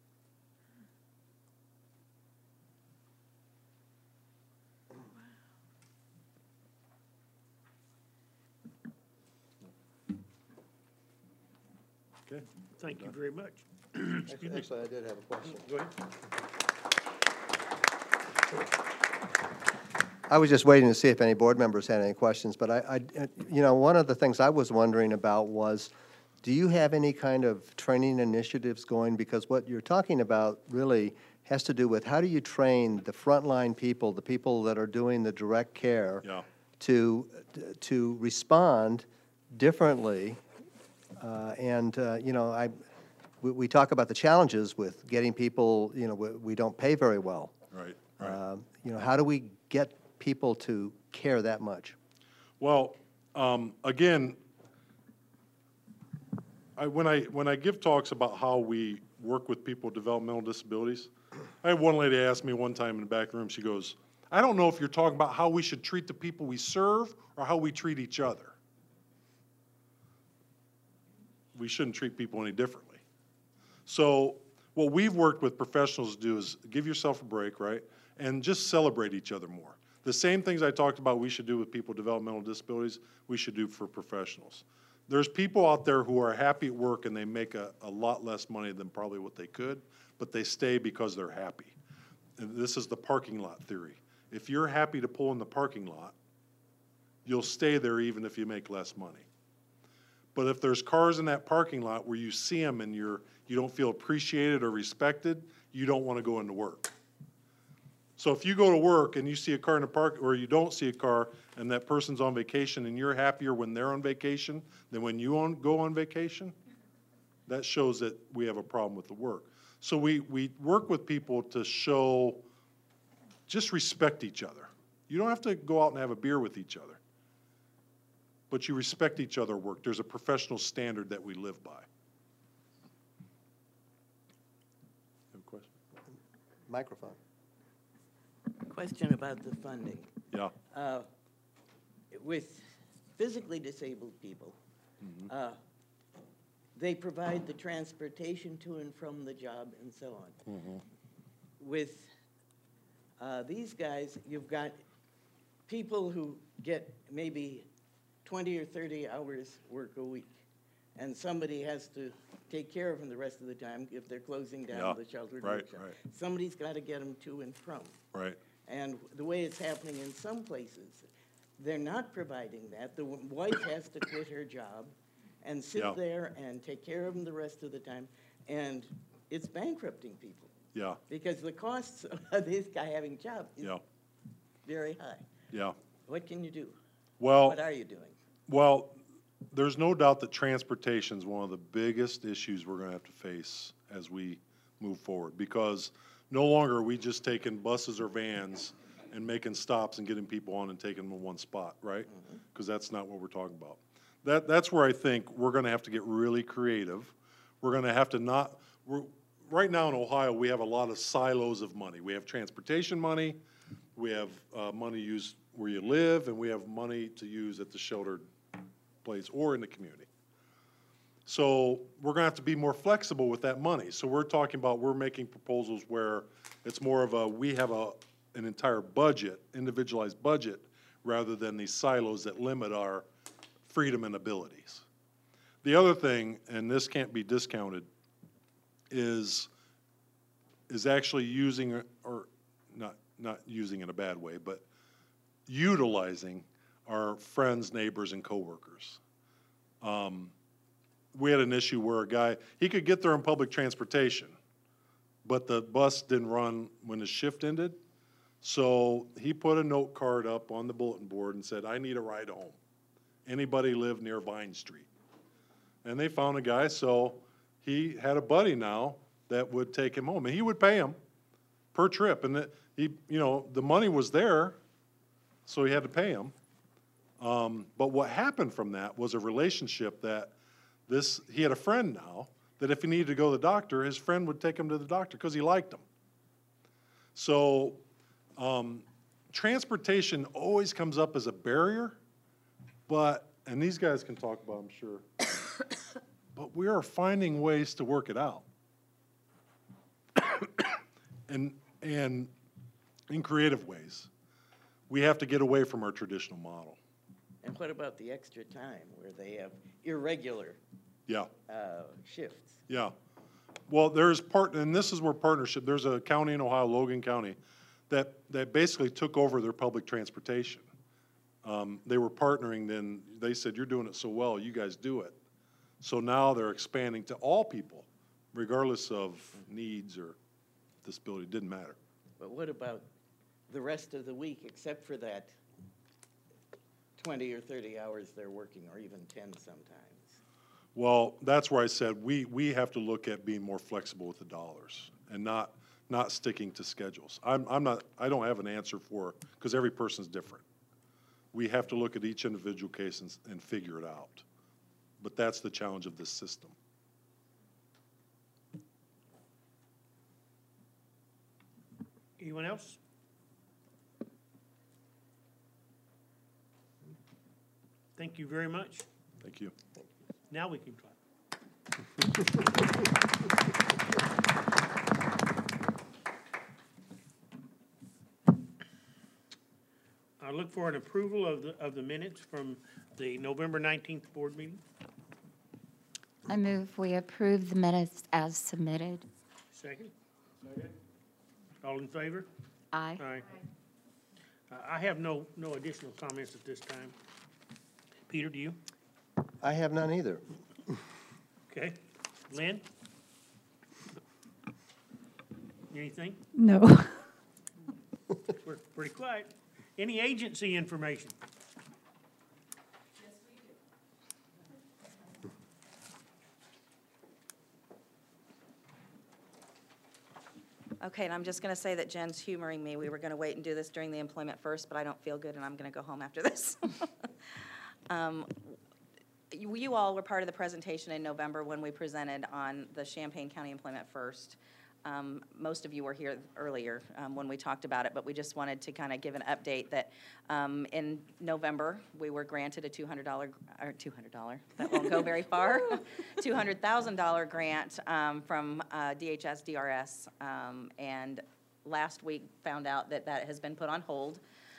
Okay. Thank you very much. Actually, I did have a question. Go ahead. I was just waiting to see if any board members had any questions, but one of the things I was wondering about was, do you have any kind of training initiatives going? Because what you're talking about really has to do with how do you train the frontline people, the people that are doing the direct care, Yeah. to respond differently You know, we talk about the challenges with getting people, you know, we don't pay very well. Right, right. You know, how do we get people to care that much? Well, again, when I give talks about how we work with people with developmental disabilities, I had one lady ask me one time in the back room, she goes, I don't know if you're talking about how we should treat the people we serve or how we treat each other. We shouldn't treat people any differently. So what we've worked with professionals to do is give yourself a break, right? And just celebrate each other more. The same things I talked about we should do with people with developmental disabilities, we should do for professionals. There's people out there who are happy at work and they make a lot less money than probably what they could, but they stay because they're happy. And this is the parking lot theory. If you're happy to pull in the parking lot, you'll stay there even if you make less money. But if there's cars in that parking lot where you see them and you don't feel appreciated or respected, you don't want to go into work. So if you go to work and you see a car in the park, or you don't see a car and that person's on vacation and you're happier when they're on vacation than when you go on vacation, that shows that we have a problem with the work. So we work with people to show, just respect each other. You don't have to go out and have a beer with each other, but you respect each other at work. There's a professional standard that we live by. Have a question? Microphone. Question about the funding. Yeah. With physically disabled people, they provide the transportation to and from the job and so on. With these guys, you've got people who get maybe 20 or 30 hours work a week, and somebody has to take care of them the rest of the time if they're closing down the sheltered right, workshop. right. Somebody's got to get them to and from. Right. And the way it's happening in some places, they're not providing that. The wife has to quit her job and sit Yeah. there and take care of them the rest of the time, and it's bankrupting people Yeah. because the costs of this guy having a job is Yeah. very high. Yeah. What can you do? Well, What are you doing? Well, there's no doubt that transportation is one of the biggest issues we're going to have to face as we move forward, because no longer are we just taking buses or vans and making stops and getting people on and taking them in one spot, right? Because that's not what we're talking about. That's where I think we're going to have to get really creative. We're going to have to right now in Ohio, we have a lot of silos of money. We have transportation money, we have money used where you live, and we have money to use at the sheltered place or in the community. So we're going to have to be more flexible with that money. So we're making proposals where it's more of we have an entire budget, individualized budget, rather than these silos that limit our freedom and abilities. The other thing, and this can't be discounted, is actually using, or not using in a bad way, but utilizing our friends, neighbors, and coworkers. We had an issue where a guy, he could get there in public transportation, but the bus didn't run when his shift ended. So he put a note card up on the bulletin board and said, I need a ride home. Anybody live near Vine Street? And they found a guy, so he had a buddy now that would take him home, and he would pay him per trip. And the money was there, so he had to pay him. But what happened from that was a relationship that he had a friend now that if he needed to go to the doctor, his friend would take him to the doctor because he liked him. So transportation always comes up as a barrier, and these guys can talk about it, I'm sure, but we are finding ways to work it out. and in creative ways. We have to get away from our traditional model. And what about the extra time where they have irregular Yeah. shifts? Yeah. Well, and this is where partnership, there's a county in Ohio, Logan County, that basically took over their public transportation. They were partnering, then they said, you're doing it so well, you guys do it. So now they're expanding to all people, regardless of needs or disability, it didn't matter. But what about the rest of the week, except for that 20 or 30 hours they're working, or even 10 sometimes? Well, that's where I said we have to look at being more flexible with the dollars and not sticking to schedules. I don't have an answer for, because every person's different. We have to look at each individual case and figure it out. But that's the challenge of this system. Anyone else? Thank you very much. Thank you. Now we can clap. I look for an approval of the minutes from the November 19th board meeting. I move we approve the minutes as submitted. Second? All in favor? Aye. Aye. I have no additional comments at this time. Peter, do you? I have none either. Okay. Lynn? Anything? No. We're pretty quiet. Any agency information? Okay, and I'm just going to say that Jen's humoring me. We were going to wait and do this during the employment first, but I don't feel good, and I'm going to go home after this. You all were part of the presentation in November when we presented on the Champaign County Employment First. Most of you were here earlier when we talked about it, but we just wanted to kind of give an update that in November, we were granted a $200, that won't go very far, $200,000 grant from DHS, DRS, and last week found out that that has been put on hold.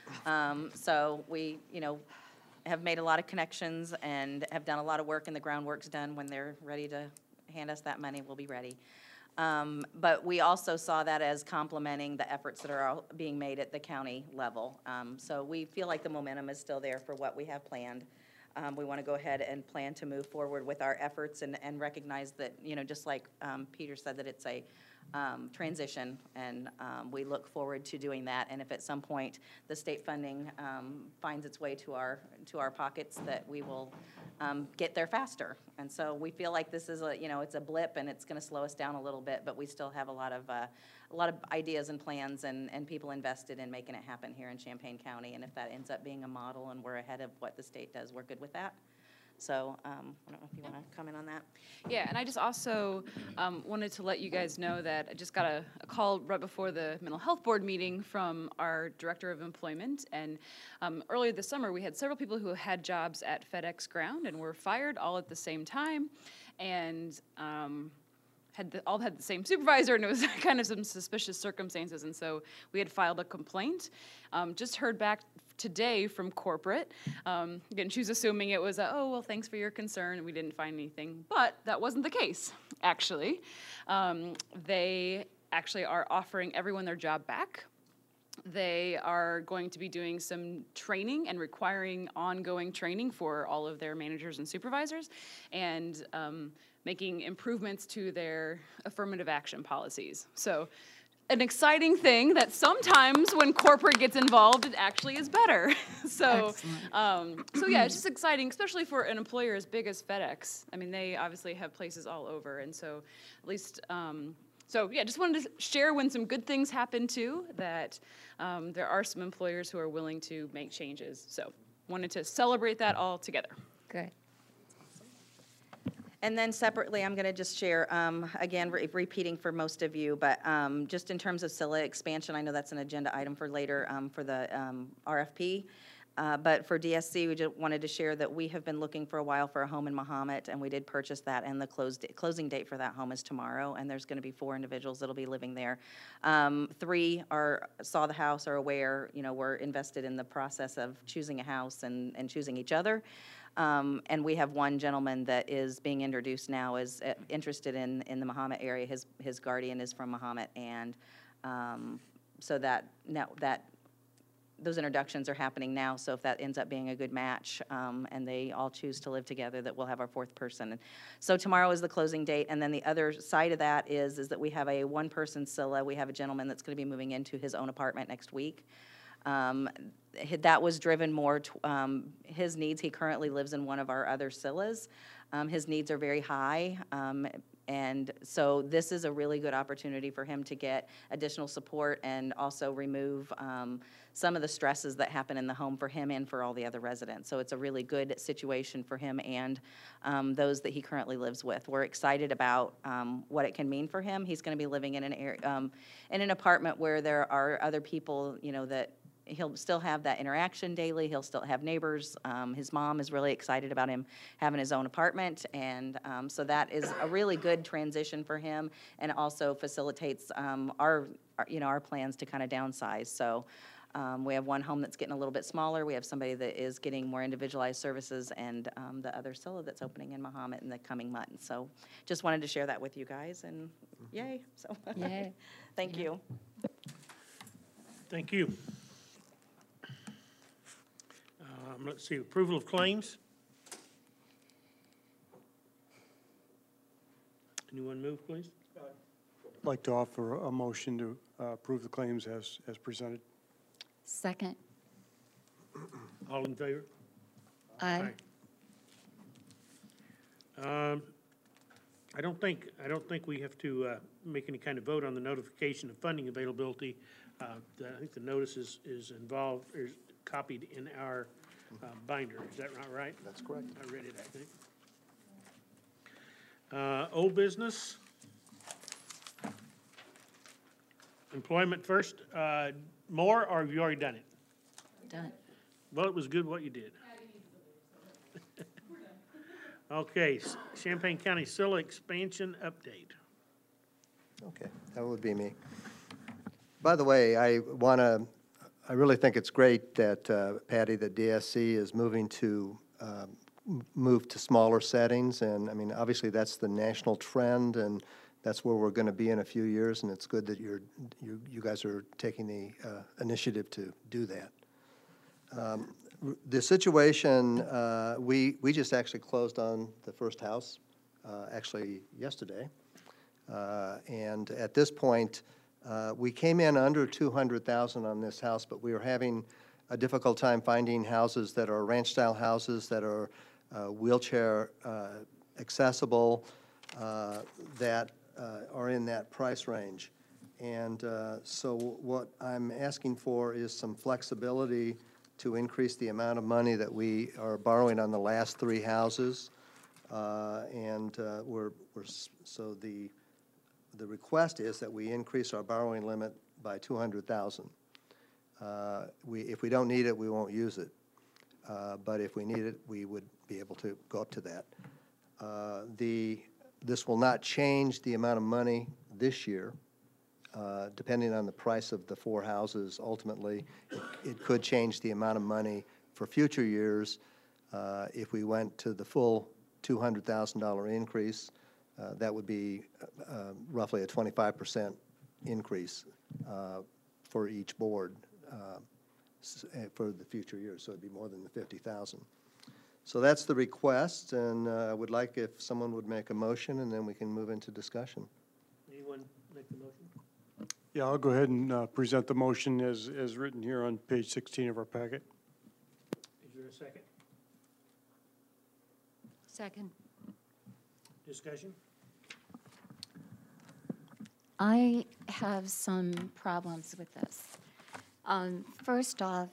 So we, have made a lot of connections and have done a lot of work, and the groundwork's done. When they're ready to hand us that money, we'll be ready. But we also saw that as complementing the efforts that are being made at the county level. So we feel like the momentum is still there for what we have planned. We want to go ahead and plan to move forward with our efforts and recognize that, just like Peter said, that it's a transition, and we look forward to doing that. And if at some point the state funding finds its way to our pockets, that we will get there faster. And so we feel like this is it's a blip, and it's going to slow us down a little bit, but we still have a lot of ideas and plans and people invested in making it happen here in Champaign County. And if that ends up being a model and we're ahead of what the state does, we're good with that. So I don't know if you want to comment on that. Yeah, and I just also wanted to let you guys know that I just got a call right before the mental health board meeting from our director of employment. And earlier this summer, we had several people who had jobs at FedEx Ground and were fired all at the same time. And all had the same supervisor, and it was kind of some suspicious circumstances. And so we had filed a complaint. Just heard back today from corporate. Again, she was assuming it was, oh, well, thanks for your concern, and we didn't find anything. But that wasn't the case, actually. They actually are offering everyone their job back. They are going to be doing some training and requiring ongoing training for all of their managers and supervisors, and making improvements to their affirmative action policies. So an exciting thing that sometimes when corporate gets involved, it actually is better. So yeah, it's just exciting, especially for an employer as big as FedEx. I mean, they obviously have places all over, and so at least, so yeah, just wanted to share when some good things happen too, that there are some employers who are willing to make changes. So wanted to celebrate that all together. Good. And then separately, I'm going to just share, again, repeating for most of you, but just in terms of SILA expansion, I know that's an agenda item for later for the RFP. But for DSC, we just wanted to share that we have been looking for a while for a home in Mahomet, and we did purchase that, and the closing date for that home is tomorrow, and there's going to be 4 individuals that'll be living there. 3 saw the house, are aware, we're invested in the process of choosing a house and choosing each other. And we have 1 gentleman that is being introduced now, is interested in the Mahomet area. His guardian is from Mahomet, and so those introductions are happening now. So if that ends up being a good match, and they all choose to live together, that we'll have our 4th person. So tomorrow is the closing date, and then the other side of that is that we have a 1-person SILA. We have a gentleman that's going to be moving into his own apartment next week. That was driven more his needs. He currently lives in one of our other SILAs, His needs are very high, and so this is a really good opportunity for him to get additional support and also remove some of the stresses that happen in the home for him and for all the other residents. So it's a really good situation for him and those that he currently lives with. We're excited about what it can mean for him. He's going to be living in an area, in an apartment where there are other people, you know, that he'll still have that interaction daily. He'll still have neighbors. His mom is really excited about him having his own apartment, and so that is a really good transition for him, and also facilitates our plans to kind of downsize. So we have one home that's getting a little bit smaller. We have somebody that is getting more individualized services, and the other Scylla that's opening in Mahomet in the coming months. So just wanted to share that with you guys, and yay! So Yay. thank you. Thank you. Let's see, approval of claims. Anyone move, please? I'd like to offer a motion to approve the claims as presented. Second. All in favor? Aye. I don't think we have to make any kind of vote on the notification of funding availability. I think the notice is involved, is copied in our binder. Is that not right? That's correct. I read it, I think. Old business. Employment first. More, or have you already done it? Done. Well, it was good what you did. Okay, Champaign County Scylla expansion update. Okay, that would be me. By the way, I really think it's great that, Patty, that DSC is moving to move to smaller settings. And I mean, obviously, that's the national trend, and that's where we're going to be in a few years. And it's good that you guys are taking the initiative to do that. The situation, we just actually closed on the first house, actually yesterday. And at this point, we came in under 200,000 on this house, but we are having a difficult time finding houses that are ranch-style houses that are wheelchair accessible, that are in that price range. And so what I'm asking for is some flexibility to increase the amount of money that we are borrowing on the last three houses. So the request is that we increase our borrowing limit by 200,000. If we don't need it, we won't use it. But if we need it, we would be able to go up to that. This will not change the amount of money this year. Depending on the price of the four houses, ultimately, it could change the amount of money for future years. If we went to the full $200,000 increase, that would be roughly a 25% increase for each board for the future years, so it'd be more than the 50,000. So that's the request, and I would like if someone would make a motion, and then we can move into discussion. Anyone make the motion? Yeah, I'll go ahead and present the motion as written here on page 16 of our packet. Is there a second? Second. Discussion? I have some problems with this. First off,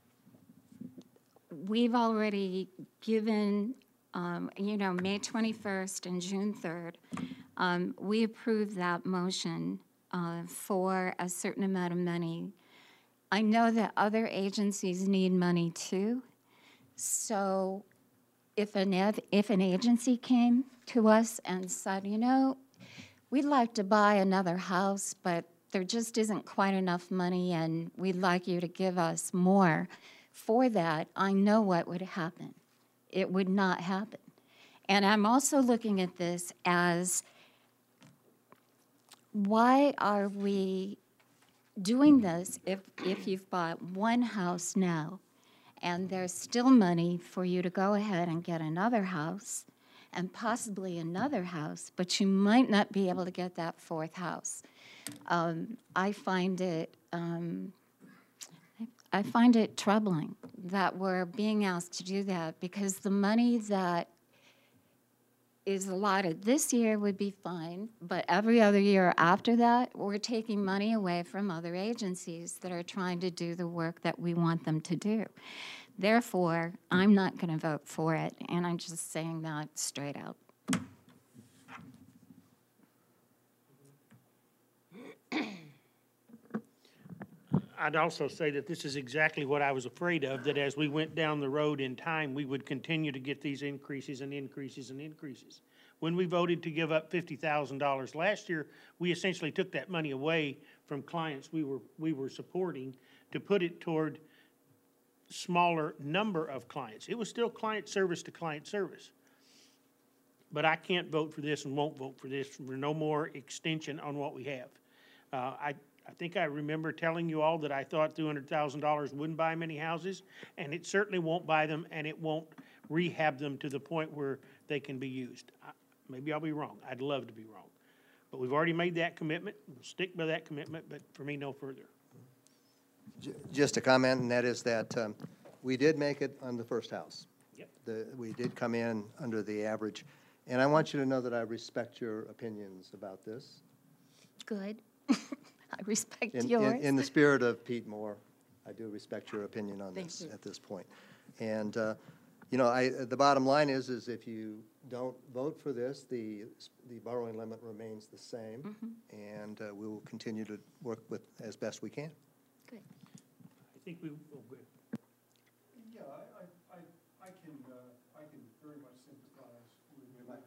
we've already given, May 21st and June 3rd, we approved that motion for a certain amount of money. I know that other agencies need money too. So if an agency came to us and said, we'd like to buy another house, but there just isn't quite enough money and we'd like you to give us more for that, I know what would happen. It would not happen. And I'm also looking at this as, why are we doing this if you've bought one house now and there's still money for you to go ahead and get another house and possibly another house, but you might not be able to get that fourth house? I find it troubling that we're being asked to do that, because the money that is allotted this year would be fine, but every other year after that, we're taking money away from other agencies that are trying to do the work that we want them to do. Therefore, I'm not going to vote for it, and I'm just saying that straight out. I'd also say that this is exactly what I was afraid of, that as we went down the road in time, we would continue to get these increases and increases and increases. When we voted to give up $50,000 last year, we essentially took that money away from clients we were supporting to put it toward smaller number of clients. It was still client service to client service. But I can't vote for this and won't vote for this for no more extension on what we have. I think I remember telling you all that I thought $200,000 wouldn't buy many houses, and it certainly won't buy them, and it won't rehab them to the point where they can be used. Maybe I'll be wrong. I'd love to be wrong. But we've already made that commitment. We'll stick by that commitment, but for me, no further. Just a comment, and that is that we did make it on the first house. Yep. We did come in under the average, and I want you to know that I respect your opinions about this. Good. I respect In yours. the spirit of Pete Moore, I do respect your opinion on Thank this you. at this point. And, the bottom line is if you don't vote for this, the borrowing limit remains the same, Mm-hmm. and we will continue to work with as best we can. Good. I think we, oh, good. Yeah, I can very much sympathize with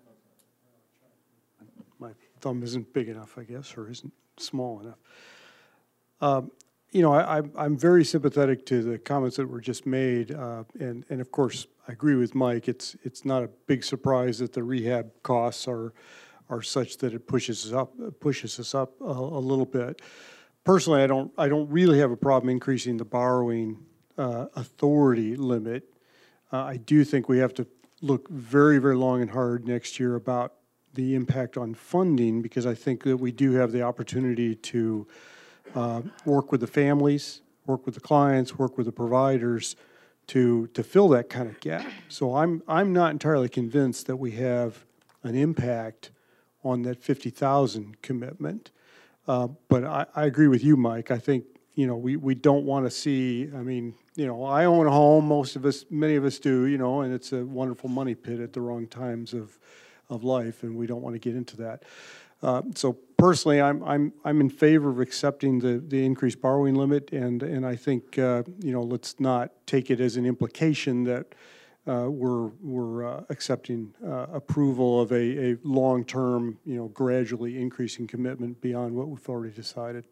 my thumb isn't big enough, I guess, or isn't small enough. I'm very sympathetic to the comments that were just made, and of course, I agree with Mike. It's not a big surprise that the rehab costs are such that it pushes us up a little bit. Personally, I don't really have a problem increasing the borrowing authority limit. I do think we have to look very, very long and hard next year about the impact on funding, because I think that we do have the opportunity to work with the families, work with the clients, work with the providers to fill that kind of gap. So I'm not entirely convinced that we have an impact on that 50,000 commitment. But I agree with you, Mike. I think, we don't want to see, I own a home, many of us do, and it's a wonderful money pit at the wrong times of life, and we don't want to get into that. So personally, I'm in favor of accepting the increased borrowing limit, and I think, let's not take it as an implication that we're accepting approval of a long-term, gradually increasing commitment beyond what we've already decided.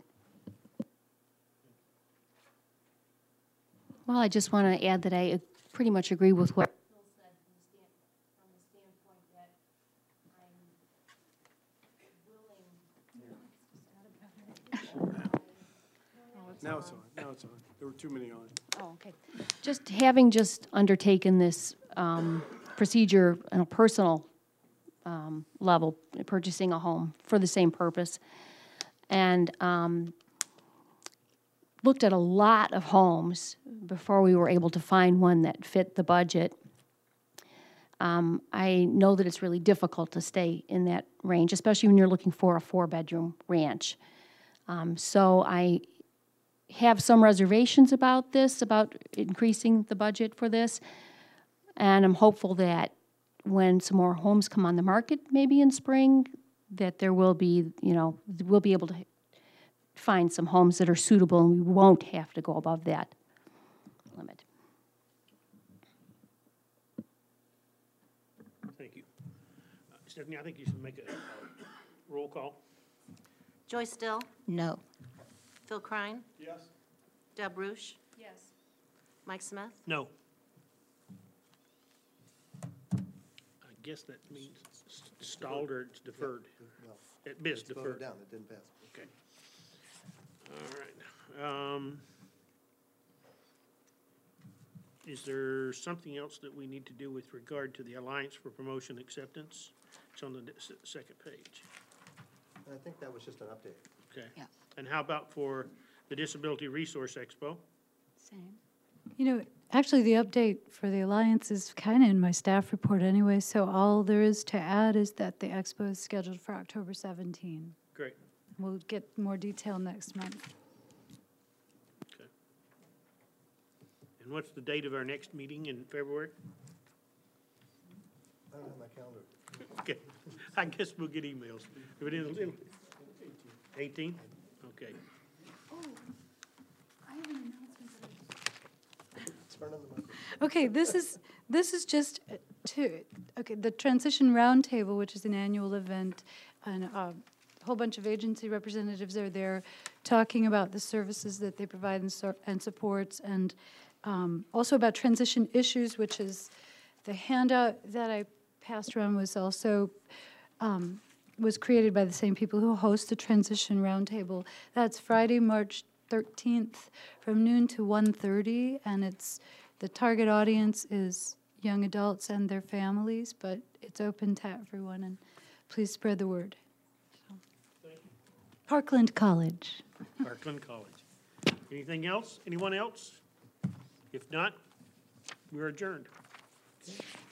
Well, I just want to add that I pretty much agree with what Phil said from the standpoint that I'm willing. Now it's on. There were too many on. Oh, okay. Just having undertaken this procedure on a personal level, purchasing a home for the same purpose, and looked at a lot of homes before we were able to find one that fit the budget. I know that it's really difficult to stay in that range, especially when you're looking for a 4-bedroom ranch. So I have some reservations about this, about increasing the budget for this, and I'm hopeful that when some more homes come on the market, maybe in spring, that there will be, we'll be able to find some homes that are suitable, and we won't have to go above that limit. Thank you. Stephanie, I think you should make a roll call. Joyce Still, No. Phil Krein, Yes. Deb Roosh, Yes. Mike Smith, No. I guess that means stalled or it's deferred. It is It's voted deferred. down, it didn't pass. Okay. All right. Is there something else that we need to do with regard to the Alliance for Promotion Acceptance? It's on the second page. I think that was just an update. Okay. Yeah. And how about for the Disability Resource Expo? Same. You know, actually, the update for the Alliance is kind of in my staff report anyway, so all there is to add is that the expo is scheduled for October 17. Great. We'll get more detail next month. Okay. And what's the date of our next meeting in February? I don't have my calendar. Okay, I guess we'll get emails. If it is 18? Okay. Okay, this is just the Transition Roundtable, which is an annual event, and a whole bunch of agency representatives are there talking about the services that they provide and supports, and also about transition issues, which is the handout that I passed around was also was created by the same people who host the Transition Roundtable. That's Friday, March 13th from noon to 1:30, and the target audience is young adults and their families, but it's open to everyone, and please spread the word. So. Parkland College. Parkland College. Anything else? Anyone else? If not, we're adjourned. Okay.